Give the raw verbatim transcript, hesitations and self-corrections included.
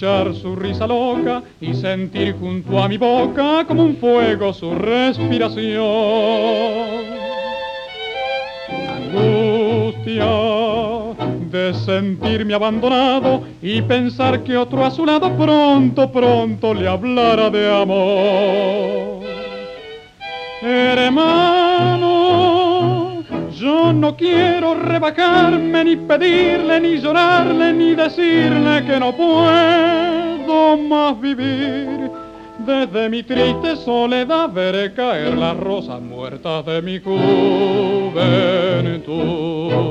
escuchar su risa loca y sentir junto a mi boca como un fuego su respiración. Angustia de sentirme abandonado y pensar que otro a su lado pronto, pronto le hablara de amor. Hermano, yo no quiero rebajarme, ni pedirle, ni llorarle, ni decirle que no puedo más vivir. Desde mi triste soledad veré caer las rosas muertas de mi juventud.